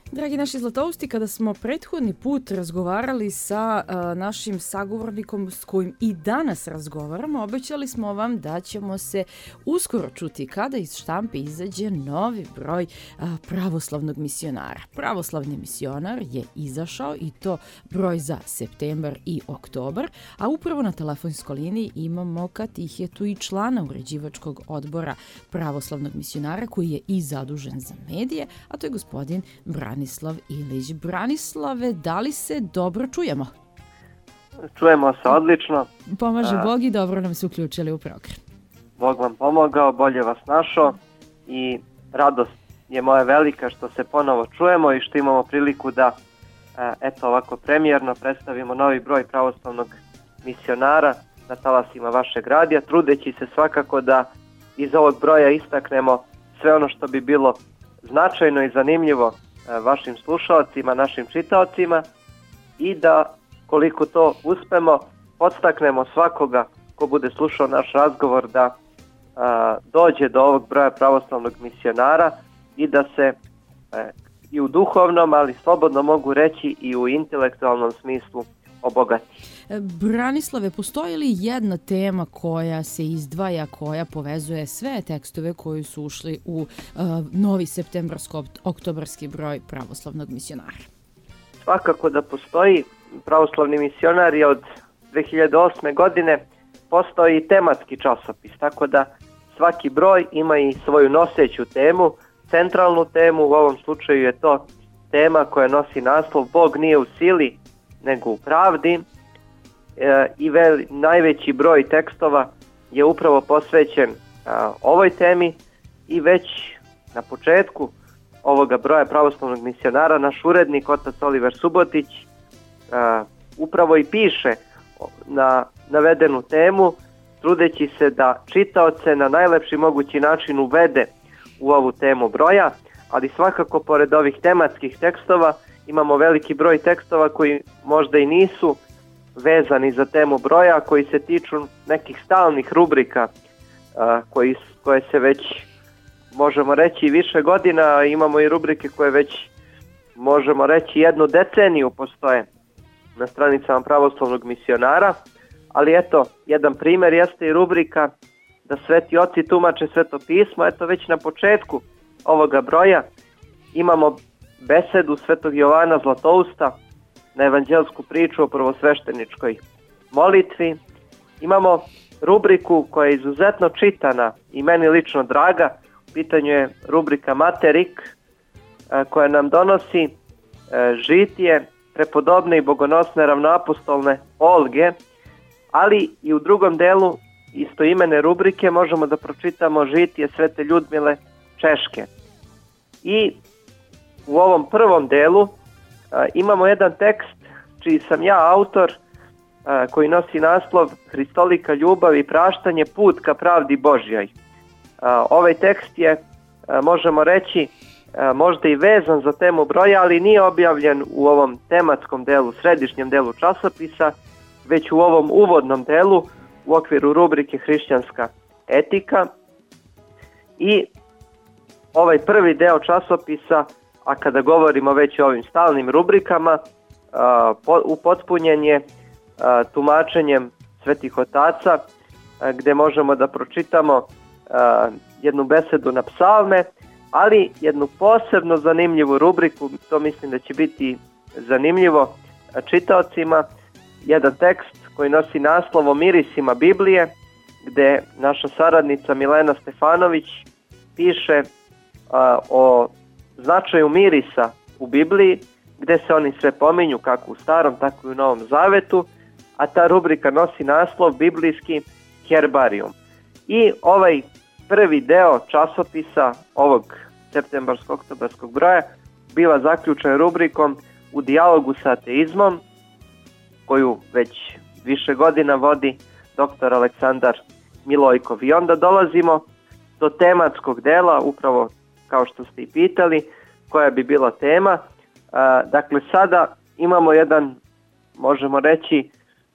Dragi naši zlatousti, kada smo prethodni put razgovarali sa našim sagovornikom s kojim i danas razgovaramo, obećali smo vam da ćemo se uskoro čuti kada iz štampe izađe novi broj pravoslavnog misionara. Pravoslavni misionar je izašao i to broj za septembar i oktobar, a upravo na telefonskoj liniji imamo Katihetu i člana uređivačkog odbora pravoslavnog misionara koji je i zadužen za medije, a to je gospodin Branislav Ilić. Branislave, da li se dobro čujemo? Čujemo se odlično. Pomaže Bog i dobro nam se uključili u program. Bog vam pomogao, bolje vas našao i radost je moja velika što se ponovo čujemo i što imamo priliku da eto ovako premijerno predstavimo novi broj pravoslavnog misionara na talasima vašeg radija, trudeći se svakako da iz ovog broja istaknemo sve ono što bi bilo značajno i zanimljivo vašim slušalcima, našim čitaocima i da koliko to uspemo podstaknemo svakoga ko bude slušao naš razgovor da dođe do ovog broja pravoslavnog misionara i da se i u duhovnom, ali slobodno mogu reći i u intelektualnom smislu obogati. Branislave, postoji li jedna tema koja se izdvaja, koja povezuje sve tekstove koji su ušli u novi septembarsko-oktobarski broj pravoslavnog misionara? Svakako da postoji. Pravoslavni misionar je od 2008. godine postao i tematski časopis, tako da svaki broj ima i svoju noseću temu, centralnu temu, u ovom slučaju je to tema koja nosi naslov Bog nije u sili, nego u pravdi i najveći broj tekstova je upravo posvećen ovoj temi i već na početku ovoga broja pravoslavnog misionara naš urednik otac Oliver Subotić upravo i piše na navedenu temu, trudeći se da čitaoce na najlepši mogući način uvede u ovu temu broja, ali svakako pored ovih tematskih tekstova imamo veliki broj tekstova koji možda i nisu vezani za temu broja, koji se tiču nekih stalnih rubrika koje se već možemo reći više godina, imamo i rubrike koje već možemo reći jednu deceniju postoje na stranicama pravoslavnog misionara, ali eto, jedan primjer jeste i rubrika da sveti oci tumače sveto pismo. Eto, već na početku ovoga broja imamo besedu svetog Jovana Zlatousta na evanđelsku priču o prvosvešteničkoj molitvi. Imamo rubriku koja je izuzetno čitana i meni lično draga. U pitanju je rubrika Materik koja nam donosi žitije prepodobne i bogonosne ravnoapostolne Olge, ali i u drugom delu istoimene rubrike možemo da pročitamo žitije svete Ljudmile Češke. I u ovom prvom delu imamo jedan tekst čiji sam ja autor, koji nosi naslov Hristolika ljubav i praštanje, put ka pravdi Božjoj. Ovaj tekst je, možemo reći, možda i vezan za temu broja, ali nije objavljen u ovom tematskom delu, središnjem delu časopisa, već u ovom uvodnom delu u okviru rubrike Hrišćanska etika. I ovaj prvi deo časopisa, a kada govorimo već o ovim stalnim rubrikama, upotpunjen je tumačenjem svetih otaca, gde možemo da pročitamo jednu besedu na psalme, ali jednu posebno zanimljivu rubriku, to mislim da će biti zanimljivo čitaocima, jedan tekst koji nosi naslov o mirisima Biblije, gde naša saradnica Milena Stefanović piše o značaju mirisa u Bibliji, gde se oni sve pominju kako u Starom, tako i u Novom Zavetu, a ta rubrika nosi naslov Biblijski herbarijum. I ovaj prvi deo časopisa ovog septembarsko-oktobarskog broja biva zaključen rubrikom U dijalogu sa ateizmom, koju već više godina vodi dr. Aleksandar Milojkov. I onda dolazimo do tematskog dela, upravo kao što ste i pitali, koja bi bila tema. Dakle, sada imamo jedan, možemo reći,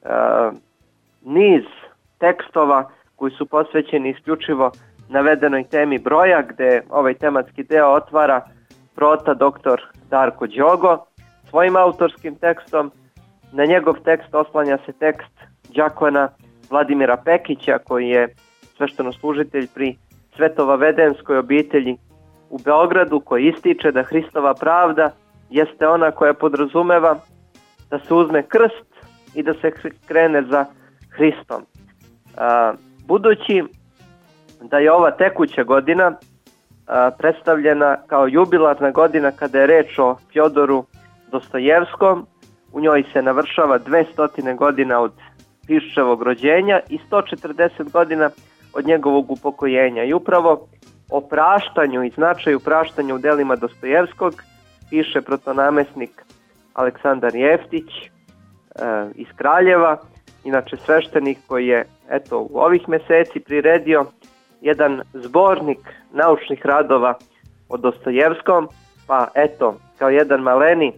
niz tekstova koji su posvećeni isključivo navedenoj temi broja, gde ovaj tematski deo otvara prota dr. Darko Đogo svojim autorskim tekstom. Na njegov tekst oslanja se tekst đakona Vladimira Pekića, koji je sveštenoslужitelj pri Svetovavedenskoj obitelji u Beogradu, koji ističe da Hristova pravda jeste ona koja podrazumeva da se uzme krst i da se krene za Hristom. Budući da je ova tekuća godina predstavljena kao jubilarna godina kada je reč o Fjodoru Dostojevskom, u njoj se navršava 200 godina od Piščevog rođenja i 140 godina od njegovog upokojenja. I upravo o praštanju i značaju praštanja u delima Dostojevskog piše protonamesnik Aleksandar Jeftić iz Kraljeva, inače sveštenik koji je u ovih meseci priredio jedan zbornik naučnih radova o Dostojevskom, pa kao jedan maleni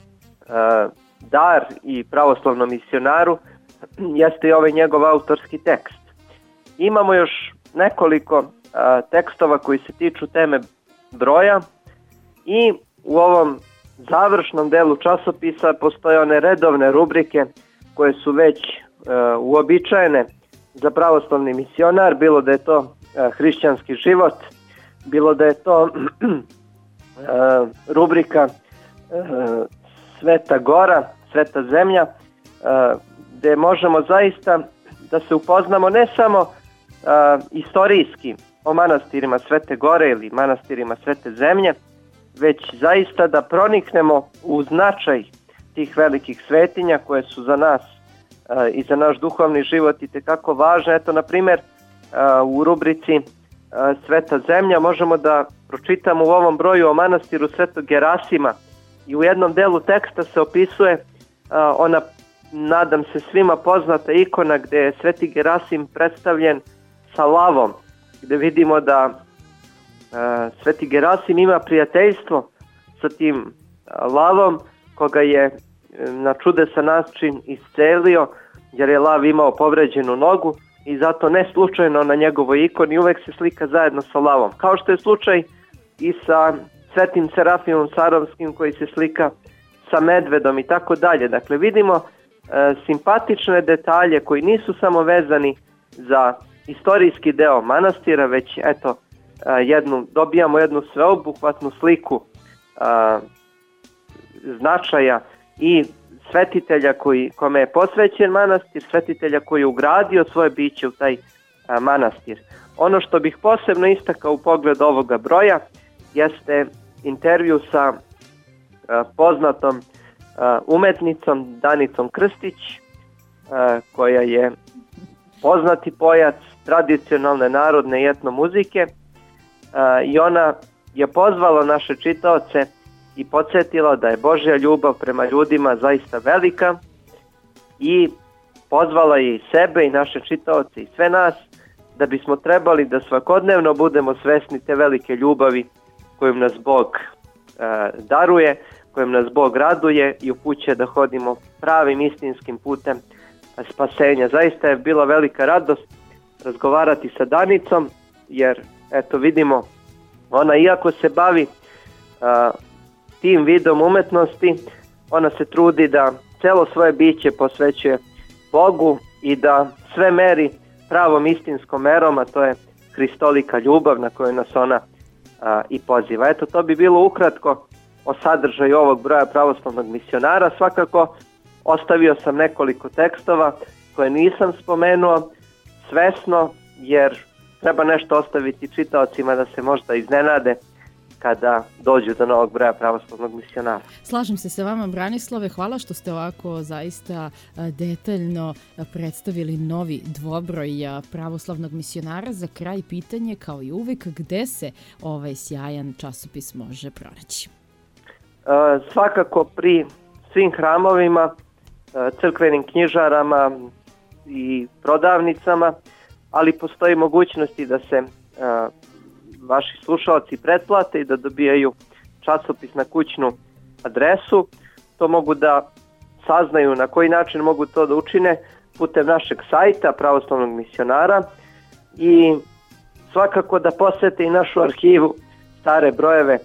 dar i pravoslavnom misionaru jeste i ovaj njegov autorski tekst. Imamo još nekoliko tekstova koji se tiču teme broja i u ovom završnom delu časopisa postoje one redovne rubrike koje su već uobičajene za pravoslavni misionar, bilo da je to hrišćanski život, bilo da je to rubrika Sveta Gora, Sveta zemlja, gde možemo zaista da se upoznamo ne samo istorijski o manastirima Svete Gore ili manastirima Svete zemlje, već zaista da proniknemo u značaj tih velikih svetinja koje su za nas i za naš duhovni život itekako važne. Eto, na primjer, u rubrici Sveta zemlja možemo da pročitamo u ovom broju o manastiru Svetog Gerasima i u jednom delu teksta se opisuje ona, nadam se, svima poznata ikona gde je Sveti Gerasim predstavljen sa lavom, gde vidimo da Sveti Gerasim ima prijateljstvo sa tim lavom, koga je na čudesan način iscelio, jer je lav imao povređenu nogu i zato ne slučajno na njegovoj ikoni uvek se slika zajedno sa lavom. Kao što je slučaj i sa Svetim Serafimom Sarovskim koji se slika sa medvedom i tako dalje. Dakle, vidimo simpatične detalje koji nisu samo vezani za istorijski deo manastira, već dobijamo jednu sveobuhvatnu sliku značaja i svetitelja kome je posvećen manastir, svetitelja koji je ugradio svoje biće u taj manastir. Ono što bih posebno istakao u pogledu ovoga broja jeste intervju sa poznatom umetnicom Danicom Krstić, koja je poznati pojac tradicionalne narodne i etno muzike, i ona je pozvala naše čitaoce i podsjetila da je Božja ljubav prema ljudima zaista velika i pozvala je i sebe i naše čitaoce i sve nas da bismo trebali da svakodnevno budemo svesni te velike ljubavi kojom nas Bog daruje, kojom nas Bog raduje i upućuje da hodimo pravim istinskim putem spasenja. Zaista je bila velika radost razgovarati sa Danicom, jer vidimo, ona iako se bavi tim vidom umetnosti, ona se trudi da celo svoje biće posvećuje Bogu i da sve meri pravom istinskom merom, a to je hristolika ljubav na koju nas ona i poziva. Eto, to bi bilo ukratko o sadržaju ovog broja pravoslavnog misionara. Svakako ostavio sam nekoliko tekstova koje nisam spomenuo svesno, jer treba nešto ostaviti čitaocima da se možda iznenade kada dođu do novog broja pravoslavnog misionara. Slažem se sa vama, Branislave, hvala što ste ovako zaista detaljno predstavili novi dvobroj pravoslavnog misionara. Za kraj pitanje, kao i uvek, gde se ovaj sjajan časopis može pronaći? Svakako pri svim hramovima, crkvenim knjižarama i prodavnicama, ali postoji mogućnosti da se vaši slušalci pretplate i da dobijaju časopis na kućnu adresu. To mogu da saznaju na koji način mogu to da učine putem našeg sajta pravoslavnog misionara i svakako da posete i našu arhivu, stare brojeve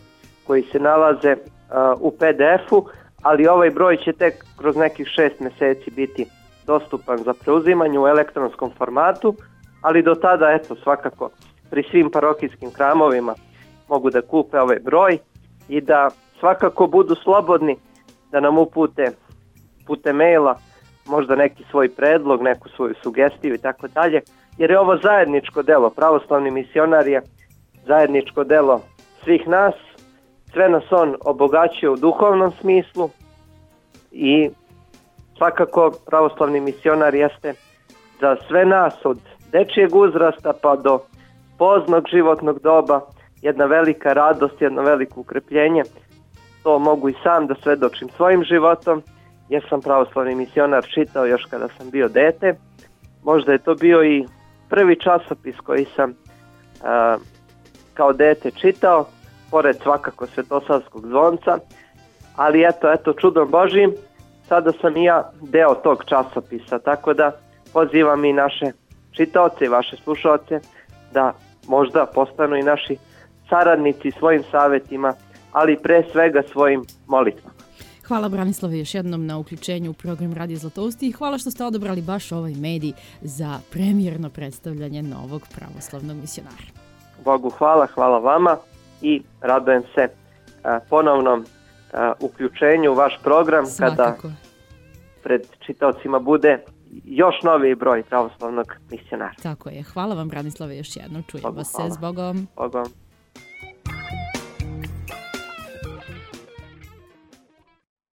koji se nalaze u PDF-u, ali ovaj broj će tek kroz nekih 6 mjeseci biti dostupan za preuzimanje u elektronskom formatu, ali do tada, eto, svakako pri svim parohijskim hramovima mogu da kupe ovaj broj i da svakako budu slobodni da nam upute putem maila možda neki svoj predlog, neku svoju sugestiju i tako dalje, jer je ovo zajedničko delo, pravoslavni misionar je zajedničko delo svih nas, sve nas on obogaćuje u duhovnom smislu i svakako pravoslavni misionar jeste za sve nas od dečijeg uzrasta pa do poznog životnog doba jedna velika radost, jedno veliko ukrepljenje. To mogu i sam da svedočim svojim životom, jer sam pravoslavni misionar čitao još kada sam bio dete. Možda je to bio i prvi časopis koji sam kao dete čitao, pored svakako Svetosavskog zvonca, ali eto čudom Božijim, sada sam i ja deo tog časopisa, tako da pozivam i naše čitaoce i vaše slušaoce da možda postanu i naši saradnici svojim savjetima, ali pre svega svojim molitvama. Hvala Branislave još jednom na uključenju u program Radio Zlatousti i hvala što ste odabrali baš ovaj medij za premijerno predstavljanje novog pravoslavnog misionara. Bogu hvala vama i radujem se ponovnom uključenju u vaš program. Svakako. Kada pred čitaocima bude još noviji broj pravoslavnog misionara. Tako je. Hvala vam Branislave još jednom. Čujemo se. S Bogom. Bogom.